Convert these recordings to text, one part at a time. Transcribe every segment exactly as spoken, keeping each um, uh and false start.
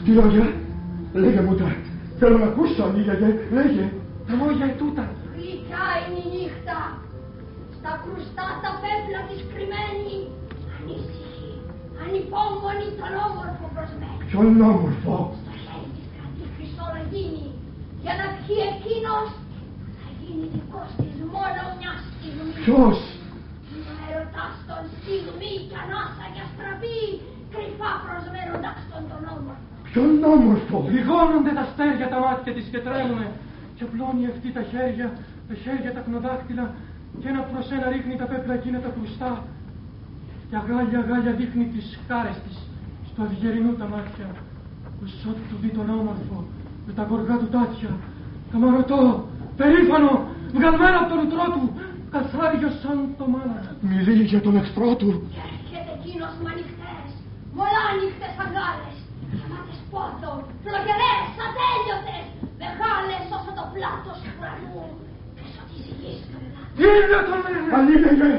Τι λόγια, λέγε μου τα. Θέλω να ακούσω, Ανήλιαγε, λέγε. Τα λόγια ετούτα. Γλυκιά είναι η νύχτα. Στα κρουστά τα πέπλα της κρυμμένη. Ανήσυχη, ανυπόμονη τον όμορφο προσμένη. Ποιον όμορφο? Στο χέρι της κρατεί χρυσό ραγίνι. Για να πιει εκείνος θα γίνει δικός της μόνο μια στιγμή. Ποιος? Να ερωτάς τον στιγμή κι ανάσα κι αστραπή, κρυφά προσμένοντας τον τον όμορφο. Ποιον όμορφο? Λιγώνονται τα αστέρια τα μάτια της και τρέμουνε. Και απλώνει αυτή τα χέρια, τα χέρια τα κνοδάκτυλα, και ένα προς ένα ρίχνει τα πέπλα εκείνα τα κρουστά. Και αγάλια αγάλια δείχνει τις χάρες της στο αυγερινού τα μάτια. Ως ό,τι του δει τον όμορφο, με τα γοργά του τάτια, καμαρωτό, περήφανο, βγαλμένο από το λουτρό του, καθάριο σαν το μάνα. Μιλεί για τον εχθρό του. Και έρχεται εκείνος με ανοιχτές, μολάνυχτες αγκάλες, γεμάτες πόθο, φλογερές, ατέλειωτες, μεγάλες όσο το πλάτος του ουρανού, πίσω της γης του πλάτου. Είναι τον λέγε! Ανήλιαγε!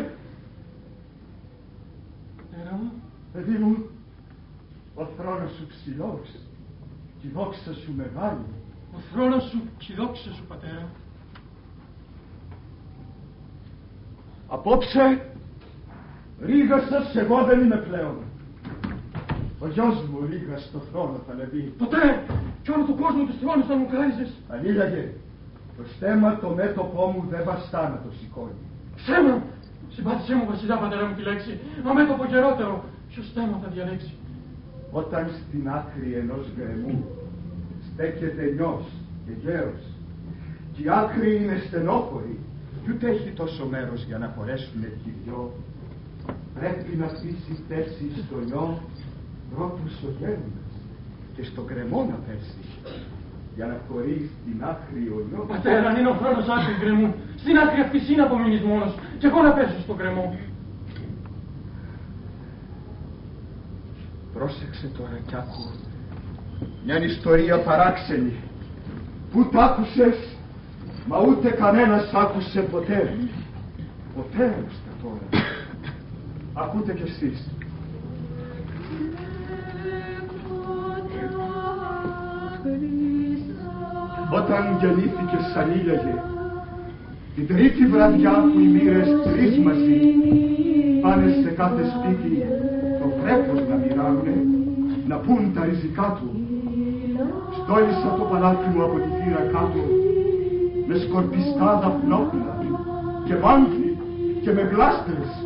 Πατέρα μου, Παιδί μου, ο θρόνος σου ψηλός, και η δόξα σου μεγάλη. ο θρόνος σου και η δόξα σου, πατέρα. Απόψε, Ρήγασας εγώ δεν είμαι πλέον. Ο γιος μου Ρήγας στο θρόνο θα ανεβεί. Ποτέ, κι όλο του κόσμου τους θρόνους θα μου κάριζες. Ανήλιαγε, το στέμα το μέτωπό μου δεν βαστά να το σηκώνει. Στέμα! Συμπάθησέ μου, βασιλιά, πατέρα μου, τη λέξη. Μα μέτωπο καιρότερο, ποιο στέμα θα διαλέξει. Όταν στην άκρη ενός γκρεμού στέκεται νιός και γέρος, και η άκρη είναι στενόχωρη, κι ούτε έχει τόσο μέρος για να χωρέσουνε κι οι δυο, πρέπει να πείσει θέση στο νιό πρώτος ο γέροντας και στο γκρεμό να πέσει, για να χωρίσει την άκρη ο νιός. Πατέρα, αν είναι ο χρόνος άκρη γκρεμού, στην άκρη αυτή είναι απομείνεις μόνος, κι εγώ να πέσω στο γκρεμό. Πρόσεξε τώρα κι άκου μια ιστορία παράξενη. Πού τ' άκουσες, μα ούτε κανένας άκουσε ποτέ. Ποτέ άκουστε τώρα. Ακούτε κι εσείς. Όταν γεννήθηκες Ανήλιαγε, την τρίτη βραδιά που οι μοίρες τρεις μαζί πάνε σε κάθε σπίτι το πρέπος να μοιράουνε, να πούν τα ριζικά του, στόλισα το παλάτι μου από τη θύρα κάτω με σκορπιστά δαφνόπουλα και μάγκλι και με γλάστρες